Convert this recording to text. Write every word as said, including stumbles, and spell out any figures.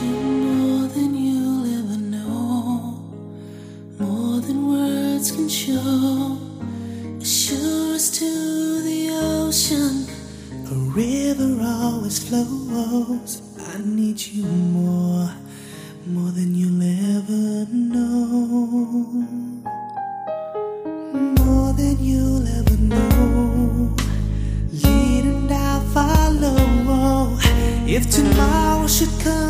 you more than you'll ever know, more than words can show. As sure as to the ocean, a river always flows. I need you more, more than you'll ever know, more than you'll ever know. Lead and I'll follow. If tomorrow should come